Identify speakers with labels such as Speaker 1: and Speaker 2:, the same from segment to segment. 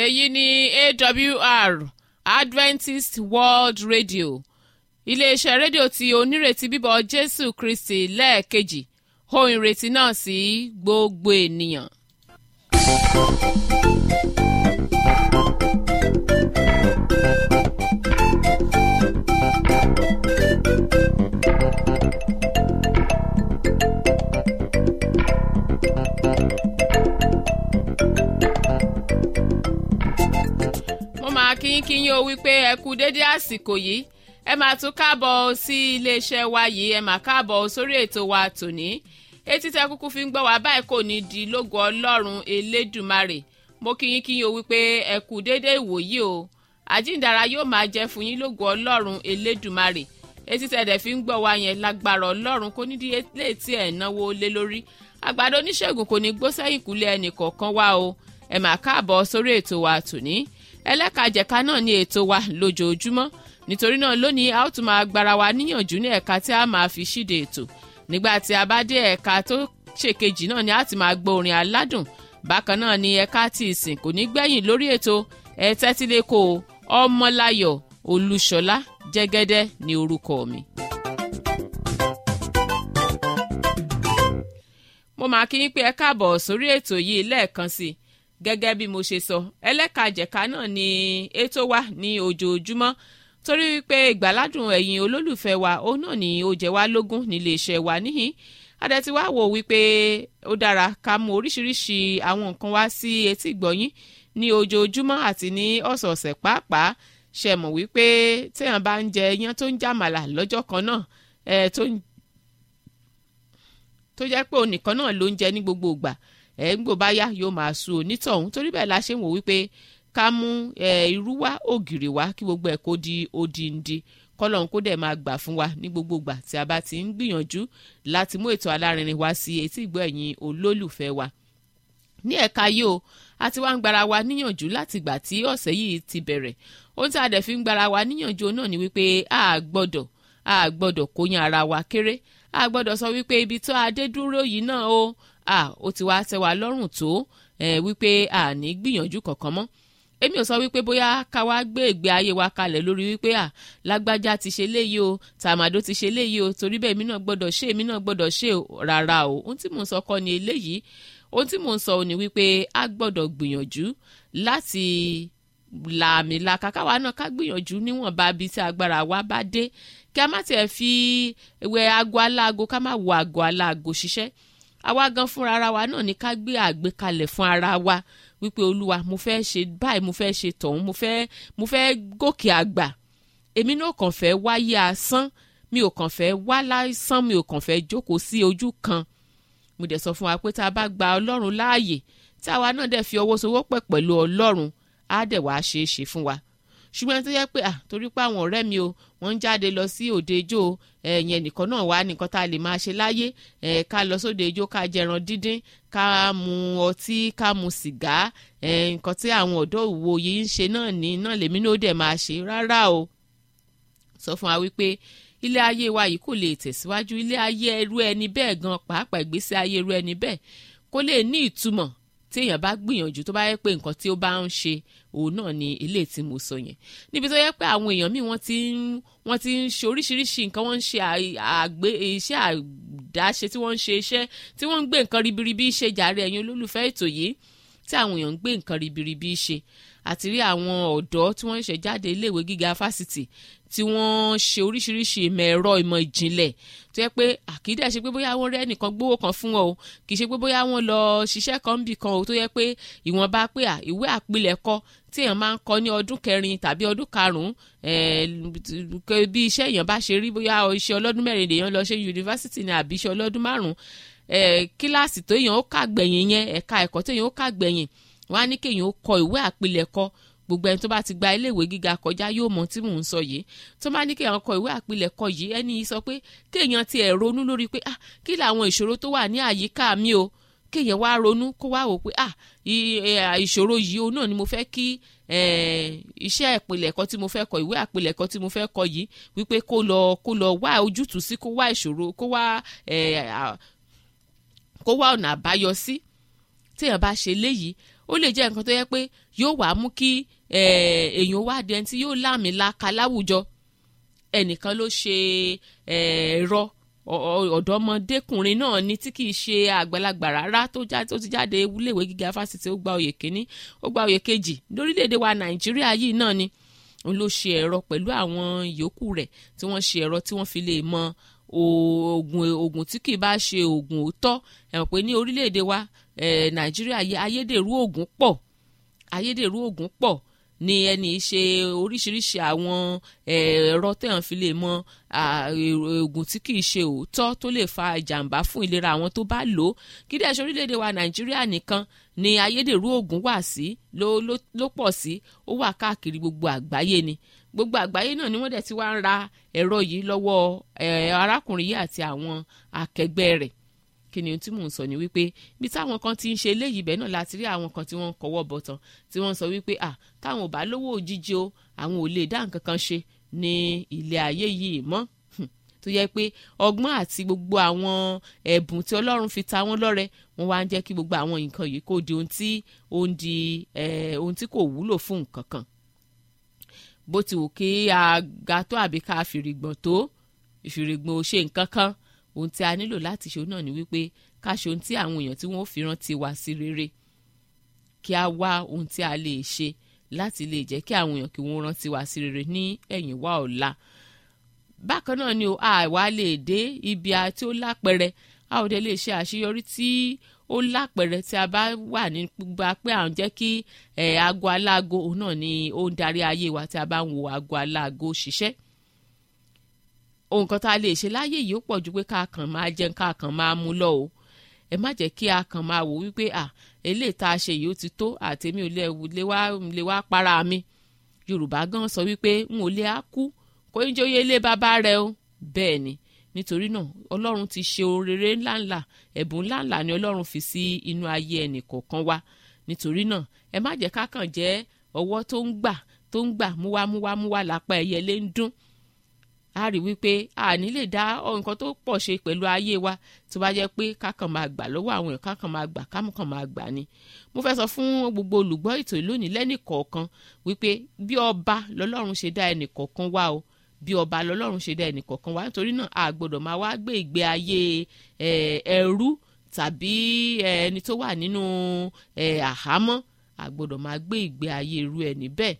Speaker 1: èyí ni AWR Adventist World Radio iléeṣẹ́ rédíò tí onírètí bíbọ̀ Jésù Kristi lẹ́ẹ̀kejì ohun ìrètí náà sí gbogbo ènìyàn. Kíyín o wípé ẹ kú dédé àsìkò yìí ẹ máa tún káàbọ̀ sí iléeṣẹ́ wa yìí ẹ máa káàbọ̀ sórí ètò wa tòní etí tẹ́ kúkú fi ń gbọ́ wá báyìí kò ní di lógo Ọlọ́run Elédùmarè mo kíyín o wípé ẹ kú dédé ìwòyí o àjíǹdàrà yóò máa jẹ́ fún yín lógo Ọlọ́run Elédùmarè etí tẹ́ dẹ̀ fi ń gbọ́ wá yẹn lágbára Ọlọ́run kò ní di létí ẹ̀ náwó lé lórí àgbàdo oníṣègùn kò ní gbó sẹ́yìn kúlẹ̀ ẹnì kọ̀ọ̀kan wá o ẹ máa káàbọ̀ sórí ètò wa tòní ẹlẹ́kajẹ̀ka náà ní ètò wa lójoojúmọ́ nítorí náà lónìí a ó tún máa gbára wa níyànjú ní ẹ̀ka tí a máa fi ṣíde ètò nígbà tí a bá dé ẹ̀ka tó ṣèkejì náà ni a ti máa gbọ́ orin aládùn bákan náà ni ẹ̀ka tí ìsìn kò ní gbẹ̀yìn lórí ètò ẹ̀tẹ́tílẹ́kọ̀ Ọmọláyọ̀ Olúṣọlá Jẹ́gẹ́dẹ́ ní orúkọ mi. mo máa kí yín pé ẹ káàbọ̀ sórí ètò yìí lẹ́ẹ̀kan sí i gẹ́gẹ́ bí mo ṣe sọ ẹlẹ́kajẹ̀ka náà ni ètò wa ní ojoojúmọ́ torí pé ìgbàládùn ẹ̀yin olólùfẹ́ wa òun náà ni ó jẹ́ wá lógún nílé iṣẹ́ wa níhìn adẹ́tí wá wò wípé ó dára ká mú oríṣiríṣi àwọn nǹkan wá sí etí ìgbọ̀yín ní ojoojúmọ́ àti ní ọ̀sọ̀ọ̀sẹ̀ pàápàá ṣe mọ̀ wípé téèyàn bá ń jẹ iyán tó ń jàmàlà lọ́jọ́ kan náà tó jẹ́ pé òun nìkan náà ló ń jẹ ní gbogbo ìgbà gbò bá yá yóò máa sú onítọ̀hún torí bẹ́ẹ̀ la ṣe ń wò wípé ká mú irú wá ògìrì wá kí gbogbo ẹ̀ kó di odindi kọ́lọ́hún kó dẹ̀ máa gbà fún wa ní gbogbo ìgbà tí a bá ti ń gbìyànjú láti mú ètò alárinrin wá sí etí ìgbọ́ ẹ̀yin olólùfẹ́ wa. ní ẹ̀ka yìí o a ti wá ń gbára wa níyànjú láti ìgbà tí ọ̀sẹ̀ yìí ti bẹ̀rẹ̀ ohun tí a dẹ̀ fi ń gbára wa níyànjú náà ni wípé a gbọ́dọ̀ kóyan ara wa kéré a gbọ́dọ̀ sọ wípé ibi tó adé dúró yìí náà o ó ti wá tẹ́ wa lọ́rùn tó wípé a ní gbìyànjú kankan mọ́ èmi ò sọ wípé bóyá ká wá gbé ìgbé ayé wa kalẹ̀ lórí wípé lágbájá ti ṣe léyìí o tàmàdó ti ṣe léyìí o torí bẹ́ẹ̀ èmi náà gbọ́dọ̀ ṣe rárá o ohun tí mò ń sọ kọ́ ni eléyìí ohun tí mò ń sọ ni wípé a gbọ́dọ̀ gbìyànjú láti làmìlaka káwa náà ká gbìyànjú níwọ̀nba bí tí agbára wa bá dé kí a má tiẹ̀ fi wẹ aago aláago ká má wo aago aláago ṣiṣẹ́ àwa gan fúnra ara wa náà ni ká gbé àgbékalẹ̀ fún ara wa wípé olúwa mo fẹ́ ṣe báyìí mo fẹ́ ṣe tọ̀hún mo fẹ́ gòkè àgbà èmi náà kàn fẹ́ wáyé asán mi ò kàn fẹ́ wá lásán mi ò kàn fẹ́ jókòó sí ojú kan mo dẹ̀ sọ fún wa pé tá a bá gba ọlọ́run láàyè tí àwa náà dẹ̀ fi ọwọ́ sowọ́pọ̀ pẹ̀lú ọlọ́run á dẹ̀ wá ṣeé ṣe fún wa ṣùgbọ́n tó yẹ pé torí pé àwọn ọ̀rẹ́ mi o wọ́n ń jáde lọ sí òde ijó ẹ̀yẹn nìkan náà wá nìkan tá a lè máa ṣe láyé ká lọ sóde ijó ká jẹran dídín ká mu ọtí ká mu sìgá nǹkan tí àwọn ọ̀dọ́ òwò yìí ń ṣe náà lèmi náà dẹ̀ máa ṣe rárá o sọ fún wa wípé ilé ayé wa yìí kò lè tẹ̀síwájú ilé ayé ẹrú ẹni bẹ́ẹ̀ gan pàápàá ìgbésí ayé ẹrú ẹni bẹ́ẹ̀ kó lè ní ìtumọ̀ tí èèyàn bá gbìyànjú tó bá yẹ pé nǹkan tí ó bá ń ṣe òun náà ni ilé tí mo sọ yẹn níbi tó yẹ pé àwọn èèyàn míì wọ́n ti ń ṣe oríṣiríṣi nǹkan wọ́n ń ṣe iṣẹ́ àdáṣe tí wọ́n ń ṣe iṣẹ́ tí wọ́n ń gbé nǹkan ribiribi ṣe jàre ẹ̀yin olólùfẹ́ ètò yìí tí àwọn èèyàn ń gbé nǹkan ribiribi ṣe àti rí àwọn ọ̀dọ́ tí wọ́n ń ṣe jáde iléèwé gíga fásitì tí wọ́n ṣe oríṣiríṣi ìmọ̀ ẹ̀rọ ìmọ̀ ìjìnlẹ̀ tó yẹ pé àkídẹ́ ṣe pé bóyá wọ́n rẹ́ nìkan gbówó kan fún wọn o kì í ṣe pé bóyá wọ́n lọ ṣiṣẹ́ kan bì kan o tó yẹ pé ìwọ̀nba pé ìwé àpilẹ̀kọ tí èèyàn máa ń kọ ní ọdún 4 tàbí ọdún 5 bí iṣẹ́ èèyàn bá ṣe rí bóyá iṣẹ́ ọlọ́dún 4 lèèyàn lọ ṣe yunifásitì ni àbí iṣẹ́ ọlọ́dún 5 kíláàsì tó èèyàn ó kà gbẹ̀yìn yẹn ẹ̀ka ẹ̀kọ́ tó èèyàn ó kà gbẹ̀yìn wọ́n á ní kéèyàn ó kọ ìwé àpilẹ̀kọ gbogbo ẹni tó bá ti gba iléèwé gíga kọjá yóò mọ tí mò ń sọ yìí tó bá ní kéèyàn kọ ìwé àpilẹ̀kọ yìí ẹni yìí sọ pé kéèyàn ti ẹ̀ ronú lórí pé kí làwọn ìṣòro tó wà ní àyíká mi o kéèyàn wá ronú kó wá wò pé ìṣòro yìí o náà ni mo fẹ́ kí iṣẹ́ àpilẹ̀kọ tí mo fẹ́ kọ ìwé àpilẹ̀kọ tí mo fẹ́ kọ yìí wípé kó lọ wá ojútùú sí kó wá ìṣòro kó wá ọ̀nà àbáyọ sí téèyàn bá ṣe léyìí ó ó lè jẹ́ nǹkan tó yẹ pé yóò wá mú kí èèyàn wá di ẹni tí yóò láàmìlaka láwùjọ. ẹnìkan ló ṣe ẹ̀rọ ọ̀dọ́mọdékùnrin náà ni tí kìí ṣe àgbàlagbà rárá tó ti jáde iléèwé gíga fásitì, ó gba oyè kínní ó gba oyè kejì lórílẹ̀‐èdè wa Nàìjíríà yìí náà ni òun ló ṣe ẹ̀rọ pẹ̀lú àwọn yòókù rẹ̀ tí wọ́n ṣe ẹ̀rọ tí wọ́n fi lè mọ oògùn tí kì í bá ṣe oògùn òótọ́. ẹ mọ̀ pé ní orílẹ̀‐èdè wa Nàìjíríà yìí ayédèrú oògùn pọ̀ ní ẹni ṣe oríṣiríṣi àwọn ẹ̀rọ tẹ̀hàn fi lè mọ oògùn tí kìí ṣe òótọ́ tó lè fa ìjàmbá fún ìlera àwọn tó bá lò ó. kí dẹ̀ ṣe orílẹ̀-èdè wa Nàìjíríà nìkan ni ayédèrú oògùn wà sí ló pọ̀ sí, ó wà káàkiri gbogbo àgbáyé ni. gbogbo àgbáyé náà ni wọ́n dẹ̀ ti wá ń ra ẹ̀rọ yìí lọ́wọ́ arákùnrin yìí àti àwọn akẹgbẹ́ rẹ̀. kí ni ohun tí mò ń sọ ni wípé bí táwọn kan ti ń ṣe eléyìí bẹ́ẹ̀ náà láti rí àwọn kan tí wọ́n ń kọwọ́ bọ̀tàn tí wọ́n sọ wípé táwọn ò bá lówó òjijì o àwọn ò lè dá nǹkan kan ṣe ní ilé ayé yìí mọ́. tó yẹ pé ọgbọ́n àti gbogbo àwọn ẹ̀bùn tí Ọlọ́run fi ta wọ́n lọ́rẹ wọ́n wá ń jẹ́ kí gbogbo àwọn nǹkan yìí kó di ohun tí kò wúlò fún nǹkan kan. bó ti wù kí a ga tó àbí ká fìrìgbọ̀n tó ìfìrìgbọ̀n ò ṣe nǹkan kan. ohun tí a nílò láti ṣe náà ni wípé ká ṣe ohun tí àwọn èèyàn tí wọ́n fi rántí wa sí rere, kí a wá ohun tí a lè ṣe láti lè jẹ́ kí àwọn èèyàn kí wọ́n rántí wa sí rere ní ẹ̀yìn wá ọ̀la. bákan náà ni àwa lè dé ibi tí ó lápẹẹrẹ, a ò dé lè ṣe àṣeyọrí tí ó lápẹẹrẹ tí a bá wà ní gbogbo pé à ń jẹ́ kí aago aláago òun náà ni ó ń darí ayé wa tí a bá ń wo aago aláago ṣiṣẹ́. ohun kan tá a lè ṣe láyé yìí ó pọ̀ ju pé ká kàn máa jẹun ká kàn máa mú lọ o. ẹ má jẹ́ kí a kàn máa wò wípé eléyìí tá a ṣe yìí ó ti tó àtẹ̀mí ò lè wá para mi. Yorùbá gan sọ wípé n ò lè á kú kó ń jóyè ilé bàbá rẹ o. bẹ́ẹ̀ ni, nítorí náà Ọlọ́run ti ṣe ohun rere ńláńlá, ẹ̀bùn ńláńlá ni Ọlọ́run fi sí inú ayé ẹnì kọ̀ọ̀kan wa. nítorí náà ẹ má jẹ́ ká kàn jẹ́ ọwọ́ tó ń gbà múwá lápá ẹyẹlé ń dún. a rí wípé a ní lè dá nǹkan tó pọ̀ ṣe pẹ̀lú ayé wa tó bá jẹ́ pé kákan máa gbà lọ́wọ́ àwọn èèyàn kákan máa gbà kámúkan máa gbà ni. mo fẹ́ sọ fún gbogbo olùgbọ́ ètò lónìí lẹ́nìkọ̀ọ̀kan wípé bí ọba lọ́lọ́run ṣe dá ẹnìkọ̀ọ̀kan wá o, bí ọba lọ́lọ́run ṣe dá ẹnìkọ̀ọ̀kan wá. nítorí náà a gbọ́dọ̀ máa wá gbé ìgbé ayé ẹrú tàbí ẹni tó wà nínú àhámọ́. a gbọ́dọ̀ máa gbé ìgbé ayé irú ẹni bẹ́ẹ̀.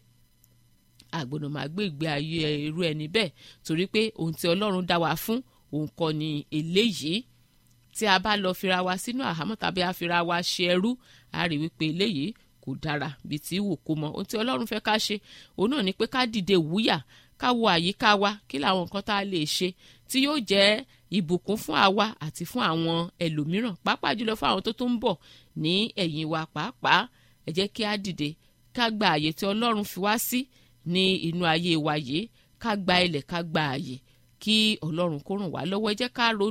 Speaker 1: a gbọ́dọ̀ máa gbé ìgbé ayé irú ẹni bẹ́ẹ̀ torí pé ohun tí Ọlọ́run dá wa fún òun kọ́ ni eléyìí. tí a bá lọ fira wa sínú àhámọ́ tàbí a fira wa ṣe ẹrú, a rí wípé eléyìí kò dára bí tí wù kó mọ. ohun tí Ọlọ́run fẹ́ ká ṣe òun náà ni pé ká dìde wúyà, ká wo àyíká wa kí làwọn nǹkan tá a lè ṣe tí yóò jẹ́ ìbùkún fún àwa àti fún àwọn ẹlòmíràn, pàápàá jùlọ fún àwọn tó tún ń bọ̀ ní ẹ̀yìn wa. pàápàá ẹ jẹ́ kí a dìde ká gba àyè tí Ọlọ́run fi wá sí ní inú ayé wa yìí, ká gba ilẹ̀ ká gba àyè kí Ọlọ́run kó ràn wá lọ́wọ́. ẹ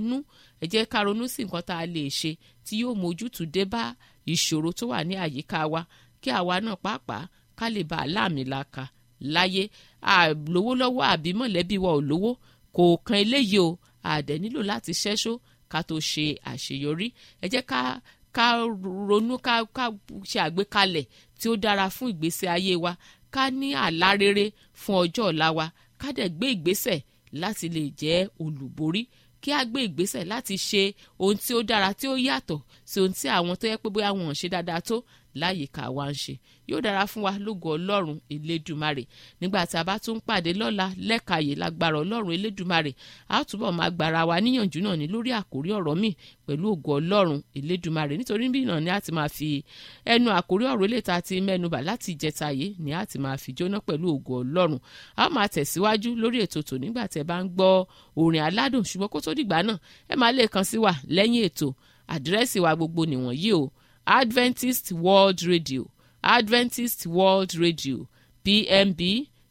Speaker 1: jẹ́ ká ronú sí nǹkan tá a lè ṣe tí yóò mójútùú dé bá ìṣòro tó wà ní àyíká wa kí àwa náà pàápàá ká lè bá láàmìlaka láyé. àlówó lọ́wọ́ àbí mọ̀lẹ́bí wa ò lówó kò kan eléyìí o, àdẹ̀ nílò láti ṣẹ́ṣó ká tó ṣe àṣeyọrí. ẹ jẹ́ ká ronú ká ṣe àgbékalẹ̀ tí ó dára fún ìgbésí ayé wa, ká ní àlá rere fún ọjọ́ ọ̀la wa, ká dẹ̀ gbé ìgbésẹ̀ láti lè jẹ́ olùborí, kí a gbé ìgbésẹ̀ láti ṣe ohun tí ó dára tí ó yàtọ̀ sí ohun tí àwọn tó yẹ pé bóyá wọn ò ṣe dáadáa tó láyìíká wa ń ṣe. yóò dára fún wa lógo Ọlọ́run Elédùmarè. nígbà tí a bá tún pàdé lọ́la lẹ́kàyè lágbára Ọlọ́run Elédùmarè, a ó túbọ̀ máa gbára wa níyànjú náà ní lórí àkórí ọ̀rọ̀ mi pẹ̀lú ògo Ọlọ́run Elédùmarè. nítorí bí náà ni a ti máa fi ẹnu àkórí ọ̀rọ̀ eléta ti mẹ́nubà láti ìjẹta yìí ni a ti máa fi jóná pẹ̀lú ògo Ọlọ́run. a máa tẹ̀síwájú lórí ètò tò nígbà tẹ́ bá ń gbọ́ orin aládùn, ṣùgbọ́n kó tó dìgbà náà ẹ máa lè kàn sí wa lẹ́yìn ètò. àdírẹ́sì wa gbogbo nìwọ̀nyí o: Adventist World Radio, Adventist World Radio, PMB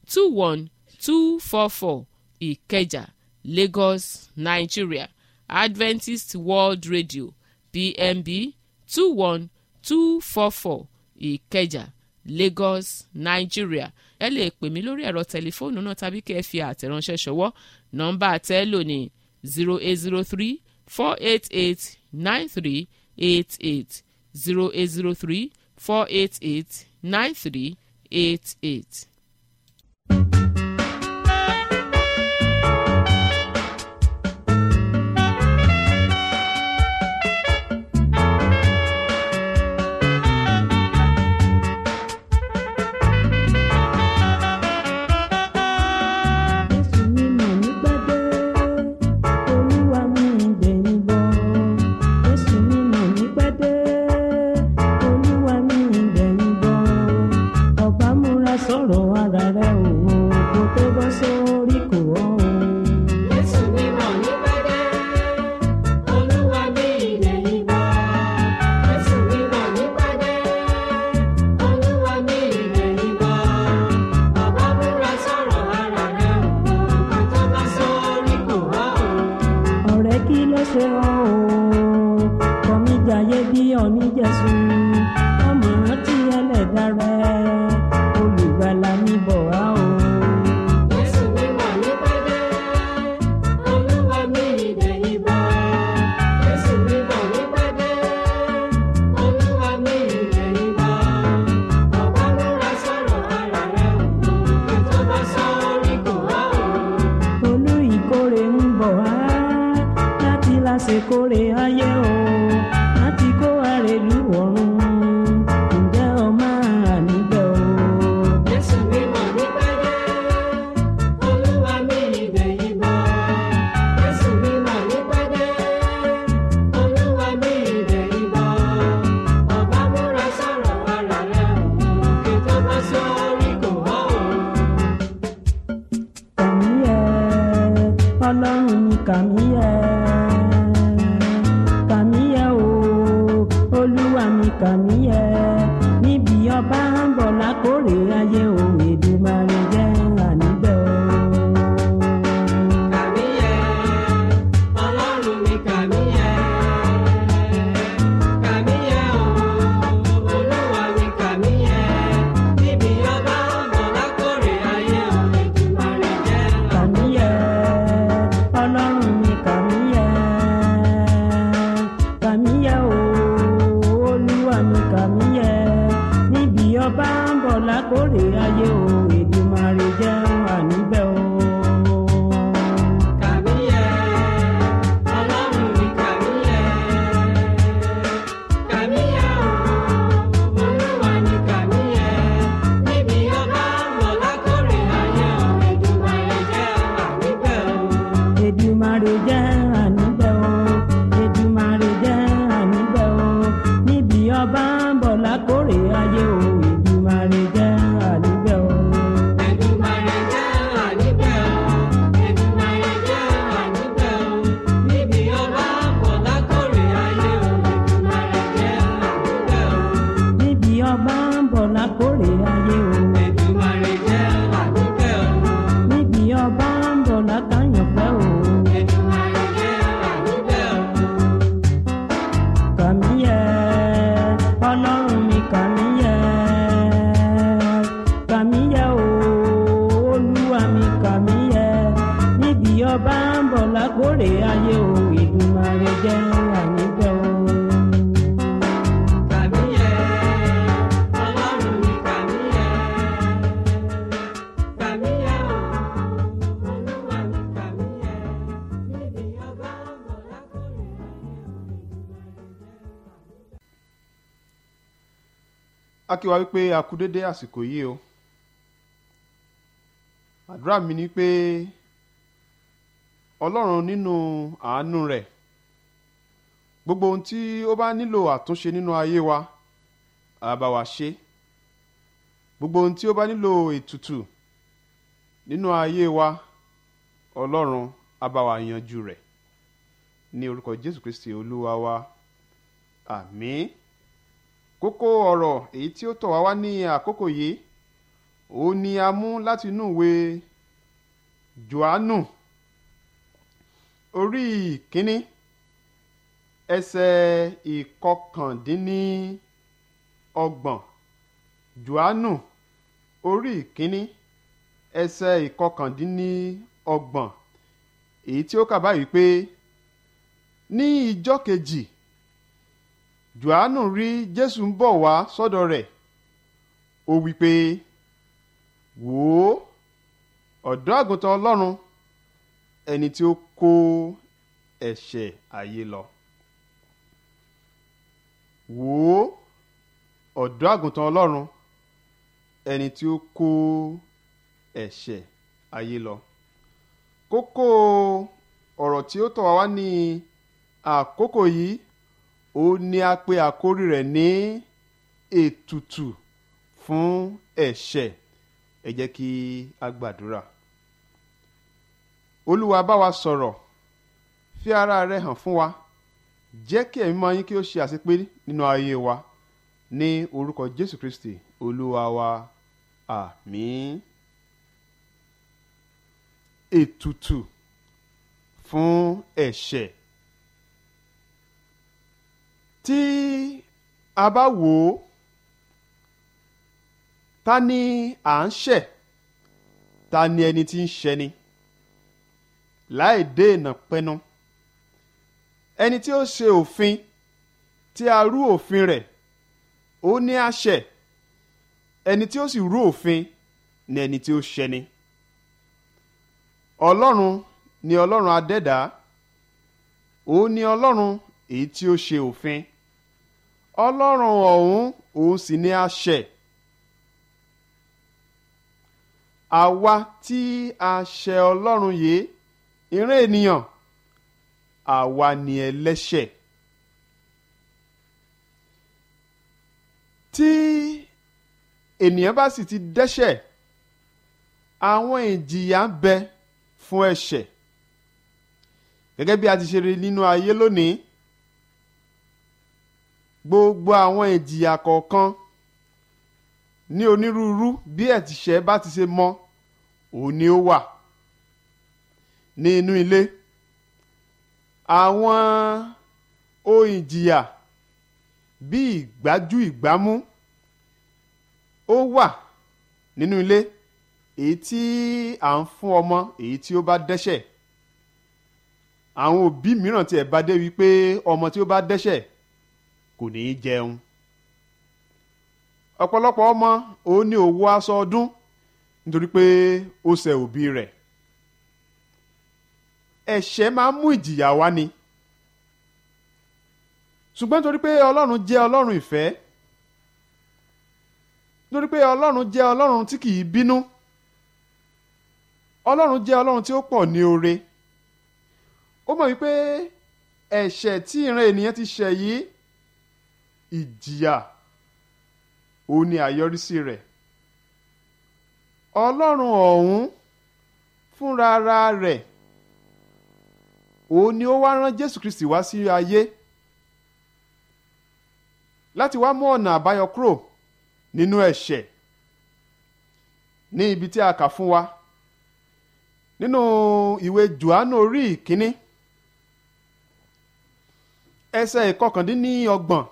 Speaker 1: 21244 Ìkẹjà, Lagos, Nigeria. Adventist World Radio, PMB 21244 Ìkẹjà, Lagos, Nigeria. ẹ lè pè mí lórí ẹ̀rọ tẹlifóònù náà tàbí kẹ́ ẹ fi àtẹ̀ránṣẹ́ ṣọwọ́. nọ́mbà tẹ́lò ní 0803 488 9388 0803 488-9388.
Speaker 2: Kórè ayé o láti kó àrèlú ọ̀run, ǹjẹ́ o máa níbẹ̀ o.
Speaker 3: Jésù mímọ́ ní pẹ́ẹ́dẹ́, Olúwa mi ìgbẹ̀yìn bọ̀. Jésù mímọ́ ní pẹ́ẹ́dẹ́, Olúwa mi ìgbẹ̀yìn bọ̀. Ọba múra sọ̀rọ̀ ara rẹ̀ o, kí tó bá sórí kò họ́ o.
Speaker 2: Kàmíyẹ Ọlọ́run mi kàmíyẹ. Kàmíyẹ níbi ọba ń bọ̀ lákòrè ayé o, Èdùmàrè jẹ́ àníbẹ̀ o.
Speaker 3: Kàmíyẹ Ọlọ́run mi kàmíyẹ. Kàmíyẹ o, Olúwa mi kàmíyẹ. Níbi ọba ń bọ̀ lákòrè ayé o, Èdùmàrè jẹ́ àníbẹ̀ o.
Speaker 2: Kàmíyẹ Ọlọ́run mi kàmíyẹ. Kàmíyẹ o, kàmíyẹ níbi ọba ń bọ̀ lákòrè ayé o, Èdùmàrè jẹ́ àníbẹ̀ o.
Speaker 3: Kàmíyẹ Ọlọ́run mi kàmíyẹ. Kàmíyẹ o, Olúwa mi kàmíyẹ. Níbi ọba ń bọ̀ lákòrè ayé o, Èdùmàrè jẹ́ àníbẹ̀ o.
Speaker 2: Èdùmàrè jẹ́ àníbẹ̀ o. Èdùmàrè jẹ́ àníbẹ̀ o. Níbi ọba ń bọ̀ lákòrè ayé o, Èdùmàrè jẹ́ àníbẹ̀ o.
Speaker 3: Èdùmàrè jẹ́ àníbẹ̀ o. Èdùmàrè jẹ́ àníbẹ̀ o. Níbi ọba ń bọ̀ lákòrè ayé o, Èdùmàrè jẹ́ àníbẹ̀ o.
Speaker 2: Níbi ọba ń bọ̀ lákòrè ayé o.
Speaker 3: Èdùmàrè jẹ́ àníbẹ̀ o.
Speaker 2: Níbi ọba ń bọ̀ lákàyànfẹ́ o.
Speaker 3: Èdùmàrè jẹ́ àníbẹ̀ o.
Speaker 2: Kàmíyẹ Ọlọ́run mi kàmíyẹ. Kàmíyẹ o, Olúwa mi kàmíyẹ. Níbi ọba ń bọ̀ lákòrè ayé o, Èdùmàrè jẹ́ àníbẹ̀ o.
Speaker 3: Kàmíyẹ Ọlọ́run mi kàmíyẹ. Kàmíyẹ o, Olúwa mi kàmíyẹ. Níbi ọba ń bọ̀ lákòrè ayé o, Èdùmàrè jẹ́ àníbẹ̀ o.
Speaker 4: A kí wa wípé a kú dédé àsìkò yìí o. Àdúrà mi ni pé Ọlọ́run nínú àánú rẹ̀, gbogbo ohun tí ó bá nílò àtúnṣe nínú ayé wa á bá wa ṣe. Gbogbo ohun tí ó bá nílò ètùtù nínú ayé wa, Ọlọ́run á bá wa yanjú rẹ̀. Ní orúkọ Jésù Kristi Olúwa wa, àmín. Kókó ọ̀rọ̀ èyí tí ó tọ̀ wá wá ní àkókò yìí, òun ni a mú láti inú ìwé Jòhánù orí ìkíní ẹsẹ̀ ìkọkàndínníọgbọ̀n. Jòhánù orí ìkíní ẹsẹ̀ ìkọkàndínníọgbọ̀n, èyí tí ó kà báyìí pé ní ijọ́ kejì Jòhánù rí Jésù ń bọ̀ wá sọ́dọ̀ rẹ̀, ó wí pé, wò ó, ọ̀dọ́ àgùntàn Ọlọ́run, ẹni tí ó kó ẹ̀ṣẹ̀ ayé lọ. Wò ó, ọ̀dọ́ àgùntàn Ọlọ́run, ẹni tí ó kó ẹ̀ṣẹ̀ ayé lọ. Kókó ọ̀rọ̀ tí ó tọ̀ wá ní àkókò yìí, ó ní a pè àkórí rẹ̀ ní ètùtù fún ẹ̀ṣẹ̀. Ẹ jẹ́ kí a gbàdúrà. Olúwa, bá wa sọ̀rọ̀, fi ara rẹ hàn fún wa, jẹ́ kí ẹ̀mí mímọ́ yín kí ó ṣe àṣepé nínú ayé wa, ní orúkọ Jésù Kristi Olúwa wa, àmín. Ètùtù fún ẹ̀ṣẹ̀. Tí a bá wò ó, ta ni à ń ṣẹ̀, ta ni ẹni tí ń ṣẹni? Láì dènà pẹnu, ẹni tí ó ṣe òfin, tí a rú òfin rẹ̀, ó ní a ṣẹ̀. Ẹni tí ó sì rú òfin ni ẹni tí ó ṣẹni. Ọlọ́run ni Ọlọ́run adẹ́dá, òun ni Ọlọ́run èyí tí ó ṣe òfin. Ọlọ́run ọ̀hún, òun sì ni a ṣẹ̀. Àwa tí a ṣẹ̀ Ọlọ́run yìí, ìran ènìyàn, àwa ni ẹlẹ́ṣẹ̀. Tí ènìyàn bá sì ti dẹ́ṣẹ̀, àwọn ìjìyà ń bẹ fún ẹ̀ṣẹ̀. Gẹ́gẹ́ bí a ti ṣe rí nínú ayé lónìí, gbogbo àwọn ìjìyà kọ̀ọ̀kan ní onírúurú bí ẹ̀ṣẹ̀ bá ti ṣe mọ́, òun ni ó wà. Ní inú ilé, àwọn ohun ìjìyà bí ìgbájú ìgbámú ó wà nínú ilé, èyí tí à ń fún ọmọ èyí tí ó bá dẹ́ṣẹ̀. Àwọn òbí mìíràn tí ẹ̀ bá dé wípé ọmọ tí ó bá dẹ́ṣẹ̀ kò ní í jẹun. Ọ̀pọ̀lọpọ̀ ọmọ ó ní owó aṣọ ọdún nítorí pé ó ṣẹ̀ òbí rẹ̀. Ẹ̀ṣẹ̀ máa ń mú ìjìyà wá ni. Ṣùgbọ́n nítorí pé Ọlọ́run jẹ́ Ọlọ́run ìfẹ́, nítorí pé Ọlọ́run jẹ́ Ọlọ́run tí kìí bínú, Ọlọ́run jẹ́ Ọlọ́run tí ó pọ̀ ní oore. Ó mọ̀ wípé ẹ̀ṣẹ̀ tí ìran ènìyàn ti ṣẹ̀ yìí, ìjìyà òun ni àyọrísí rẹ̀. Ọlọ́run ọ̀hún fúnra ara rẹ̀, òun ni ó wá rán Jésù Kristi wá sí ayé láti wá mú ọ̀nà àbáyọ kúrò nínú ẹ̀ṣẹ̀. Ní ibi tí a kà fún wa nínú ìwé Jòhánù orí ìkíní, ẹsẹ̀ ìkọkàndínlọ́gbọ̀n,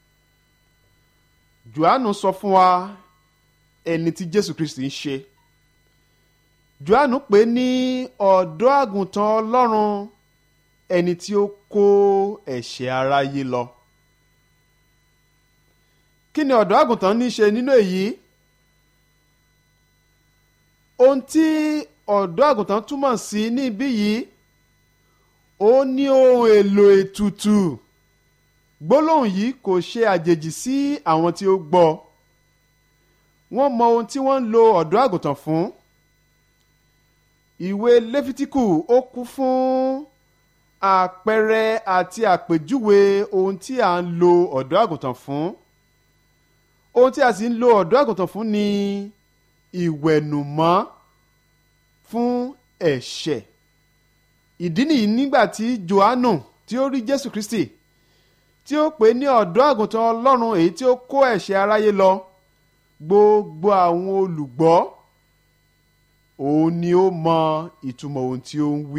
Speaker 4: Jòhánù sọ fún wa ẹni tí Jésù Kristi ń ṣe. Jòhánù pè ní ọ̀dọ́ àgùntàn Ọlọ́run, ẹni tí ó kó ẹ̀ṣẹ̀ aráyé lọ. Kí ni ọ̀dọ́ àgùntàn ní í ṣe nínú èyí? Ohun tí ọ̀dọ́ àgùntàn túmọ̀ sí níbí yìí, ó ní ohun èlò ètùtù. Gbólóhùn yìí kò ṣe àjèjì sí àwọn tí ó gbọ́. Wọ́n mọ ohun tí wọ́n ń lo ọ̀dọ́ àgùntàn fún. Ìwé Léfítíkù ó kún fún àpẹẹrẹ àti àpèjúwe ohun tí a ń lo ọ̀dọ́ àgùntàn fún. Ohun tí a sì ń lo ọ̀dọ́ àgùntàn fún ni ìwẹ̀nùmọ́ fún ẹ̀ṣẹ̀. Ìdí nìyí nígbà tí Jòhánù tí ó rí Jésù Kristi, tí ó pè ní ọ̀dọ́ àgùntàn Ọlọ́run èyí tí ó kó ẹ̀ṣẹ̀ aráyé lọ, gbogbo àwọn olùgbọ́ òun ni ó mọ ìtumọ̀ ohun tí ó ń wí.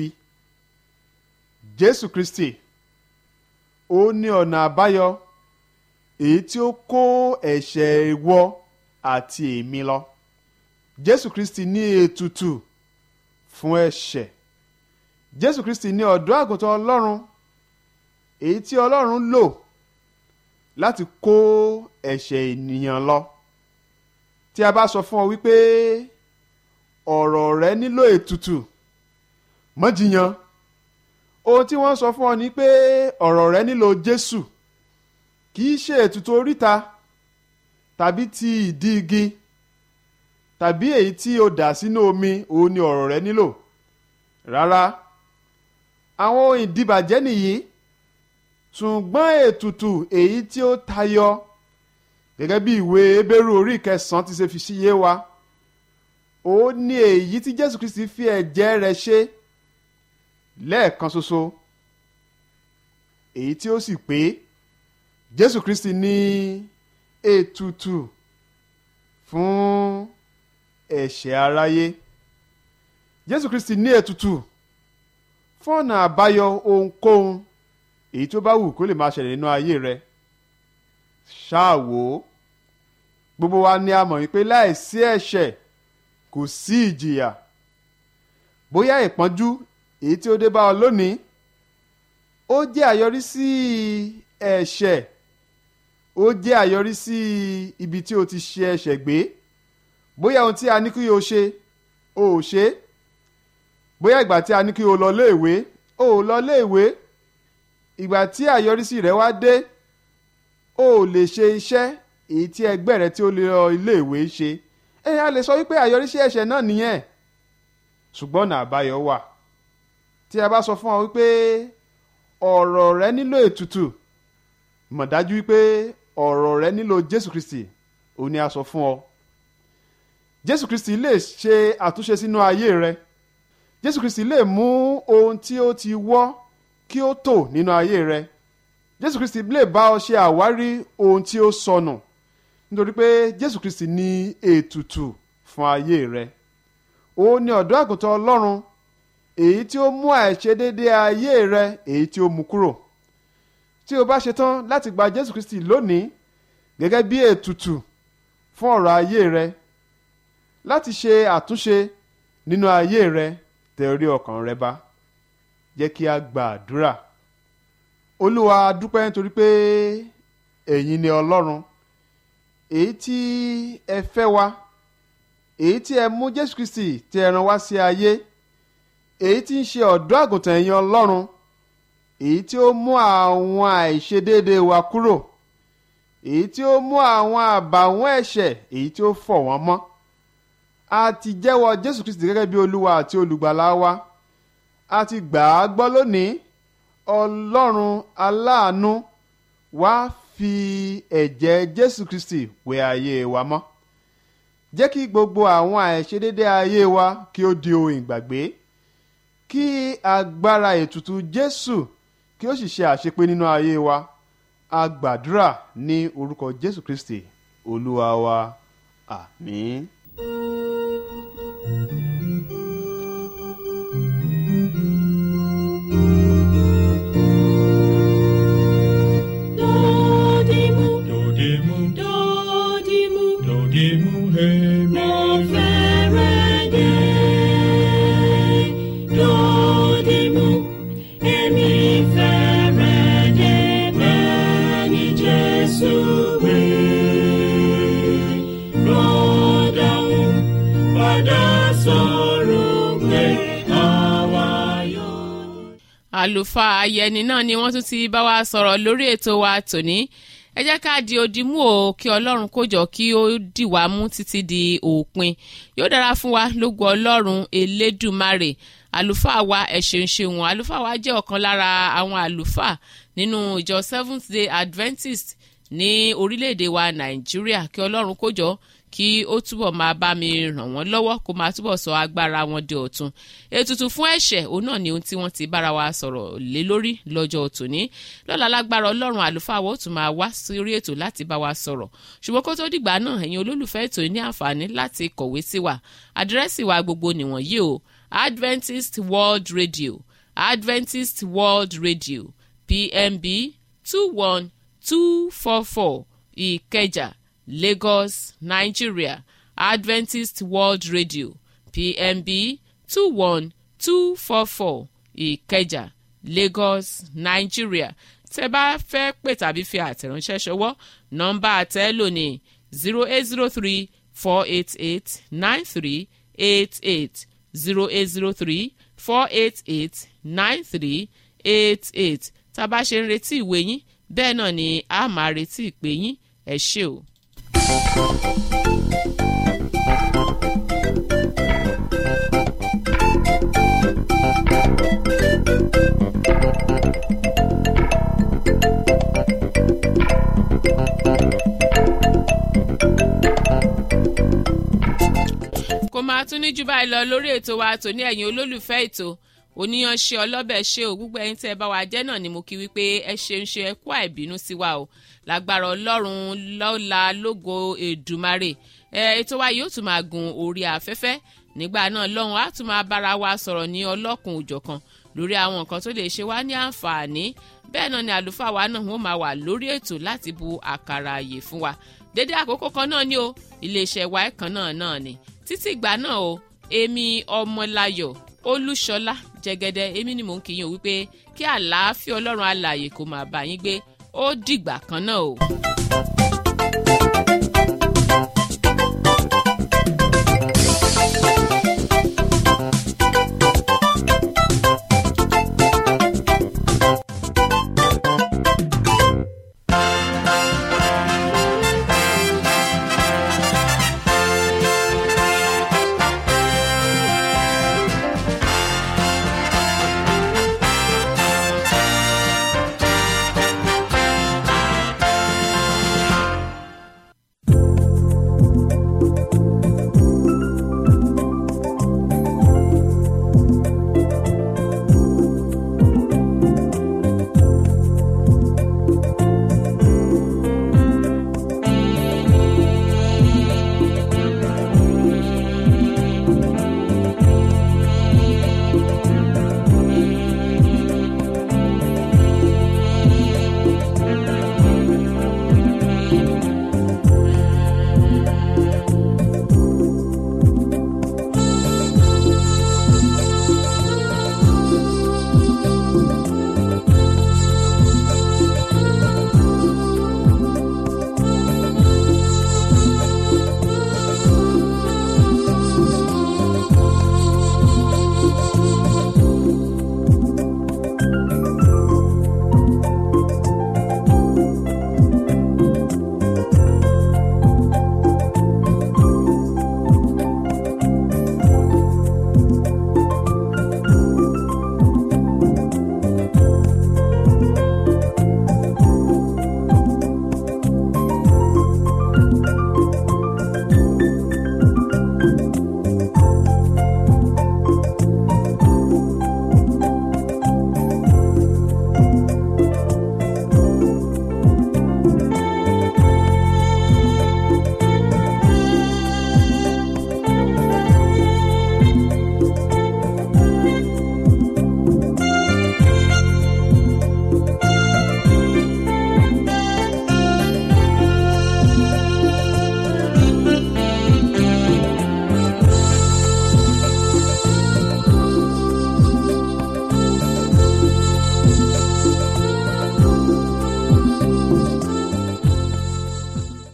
Speaker 4: Jésù Kristi ó ní ọ̀nà àbáyọ èyí tí ó kó ẹ̀ṣẹ̀ ìwọ àti èmi lọ. Jésù Kristi ní ètùtù fún ẹ̀ṣẹ̀. Jésù Kristi ní ọ̀dọ́ àgùntàn Ọlọ́run èyí tí Ọlọ́run lò láti kó ẹ̀ṣẹ̀ ènìyàn lọ. Tí a bá sọ fún ọ wípé ọ̀rọ̀ rẹ nílò ètùtù, má jiyàn. Ohun tí wọ́n sọ fún ọ ni pé ọ̀rọ̀ rẹ nílò Jésù, kì í ṣe ètùtù oríta tàbí ti ìdí igi tàbí èyí tí o dà sínú omi, òun ni ọ̀rọ̀ rẹ nílò. Rárá, àwọn ohun ìdíbàjẹ́ nìyí, ṣùgbọ́n ètùtù èyí tí ó tayọ, gẹ́gẹ́ bí ìwé Hébérù orí 9 ti ṣe fi síyé wa, ó ní èyí tí Jésù Kristi fi ẹ̀jẹ̀ rẹ̀ ṣe lẹ́ẹ̀kan ṣoṣo, èyí tí ó sì pé. Jésù Kristi ní ètùtù fún ẹ̀ṣẹ̀ aráyé. Jésù Kristi ní ètùtù fún ọ̀nà àbáyọ ohunkóhun èyí tó bá wù kó lè máa ṣẹlẹ̀ nínú ayé rẹ. Ṣáà wò ó, gbogbo wa ni a mọ̀ wípé láìsí ẹ̀ṣẹ̀ kò sí ìjìyà. Bóyá ìpọ́njú èyí tí ó dé bá ọ lónìí, ó jẹ́ àyọrísí ẹ̀ṣẹ̀, ó jẹ́ àyọrísí ibi tí o ti ṣe ẹ̀ṣẹ̀ gbé. Bóyá ohun tí a ní kí o ṣe, o ò ṣe. Bóyá ìgbà tí a ní kí o lọ léèwé, o ò lọ léèwé. Ìgbà tí àyọrísí rẹ wá dé, o ò lè ṣe iṣẹ́ èyí tí ẹgbẹ́ rẹ tí ó lè lọ iléèwé ṣe. A lè sọ wípé àyọrísí ẹ̀ṣẹ̀ náà nìyẹn. Ṣùgbọ́n ọ̀nà àbáyọ wà. Tí a bá sọ fún ọ wípé ọ̀rọ̀ rẹ nílò ètùtù, mọ̀ dájú wípé ọ̀rọ̀ rẹ nílò Jésù Kristi, òun ni a sọ fún ọ. Jésù Kristi lè ṣe àtúnṣe sínú ayé rẹ. Jésù Kristi lè mú ohun tí ó ti wọ́ kí ó tò nínú ayé rẹ. Jésù Kristi lè bá ọ ṣe àwárí ohun tí ó sọnù, nítorí pé Jésù Kristi ní ètùtù fún ayé rẹ. Òun ni ọ̀dọ́ àgùntàn Ọlọ́run, èyí tí ó mú àìṣedéédé ayé rẹ, èyí tí ó mú kúrò. Tí o bá ṣetán láti gba Jésù Kristi lónìí gẹ́gẹ́ bí ètùtù fún ọ̀rọ̀ ayé rẹ, láti ṣe àtúnṣe nínú ayé rẹ, tẹ orí ọkàn rẹ bá. Jẹ́ kí a gba àdúrà. Olúwa, dúpẹ́ nítorí pé ẹ̀yin ni Ọlọ́run, èyí tí ẹ fẹ́ wa, èyí tí ẹ mú Jésù Kristi tí ẹ rán wá sí ayé, èyí tí ń ṣe ọ̀dọ́ àgùntàn ẹ̀yin Ọlọ́run, èyí tí ó mú àwọn àìṣedéédé wa kúrò, èyí tí ó mú àwọn àbàwọ́n ẹ̀ṣẹ̀, èyí tí ó fọ̀ wọ́n mọ́. A ti jẹ́wọ́ Jésù Kristi gẹ́gẹ́ bí Olúwa àti olùgbàlà wa. A ti gbà á gbọ́ lónìí. Ọlọ́run aláàánú, wá fi ẹ̀jẹ̀ Jésù Kristi wẹ ayé wa mọ́. Jẹ́ kí gbogbo àwọn àìṣedéédé ayé wa kí ó di ohun ìgbàgbé. Kí agbára ètùtù Jésù kí ó sì ṣe àṣepé nínú ayé wa. A gbàdúrà ní orúkọ Jésù Kristi, Olúwa wa. Àmín.
Speaker 1: Àlùfáà Ayẹni náà ni wọ́n tún ti bá wa sọ̀rọ̀ lórí ètò wa tòní. Ẹ jẹ́ ká di odi mú o, kí Ọlọ́run kó jọ kí ó dì wá mú títí di òpin. Yóò dára fún wa lógo Ọlọ́run Elédùmarè. Àlùfáà wa ẹ ṣeun ṣeun. Àlùfáà wa jẹ́ ọ̀kan lára àwọn àlùfáà nínú ìjọ Seventh Day Adventist ní orílẹ̀-èdè wa Nàìjíríà. Kí Ọlọ́run kó jọ kí ó túbọ̀ máa bá mi ràn wọ́n lọ́wọ́, kó máa túbọ̀ sọ agbára wọn di ọ̀tun. Ètùtù fún ẹ̀ṣẹ̀, òun náà ni ohun tí wọ́n ti bára wa sọ̀rọ̀ lé lórí lọ́jọ́ tòní. Lọ́la lágbára Ọlọ́run, àlùfáà wa ó tún máa wá sórí ètò láti bá wa sọ̀rọ̀. Ṣùgbọ́n kó tó dìgbà náà, ẹ̀yin olólùfẹ́ ètò ní àǹfààní láti kọ̀wé sí wa. Àdírẹ́sì wa gbogbo nìwọ̀nyí o: Adventist World Radio, Adventist World Radio, PMB 21244, Ìkẹjà, Lagos, Nigeria. Adventist World Radio, PMB 21244, Ìkẹjà, Lagos, Nigeria. tẹ́ bá fẹ́ pè tàbí fi àtẹ̀ránṣẹ́ ṣọwọ́ nọ́mbà àtẹ́lò ní 0803-488-9388 0803-488-9388 tá a bá ṣe ń retí ìwé yín bẹ́ẹ̀ náà ni a máa retí ìpè yín ẹ ṣé o. kò máa tún ní jù báyìí lọ lórí ètò wa tòní ẹ̀yin olólùfẹ́ ètò oníyanṣẹ́ ọlọ́bẹ̀ ṣe ò gbogbo ẹ̀yin tẹ́ ẹ bá wa jẹ́ náà ni mo kí wípé ẹ ṣeun ṣe ẹ kú àìbínú sí wa o lágbára ọlọ́run lọ́la lógo èdùmarè ètò wa yóò tún máa gun orí afẹ́fẹ́ nígbà náà lọ́hùn á tún máa bára wa sọ̀rọ̀ ní ọlọ́kùn òjọ̀kan lórí àwọn nǹkan tó lè ṣe wá ní àǹfààní bẹ́ẹ̀ náà ni àlùfáà wa náà wọ́n máa wà lórí ètò láti bu àkàrà àyè fún wa dédé àkókò kan náà ni o iléeṣẹ́ wa ẹ̀kan náà ni títí ìgbà náà o èmi ọmọláyọ̀ olúṣọlá jẹ́gẹ́dẹ́ èmi ni mò ń kí yín o wípé kí àlàáfíà ọlọ́run alààyè kó máa bá yín gbé ó dìgbà kan náà o.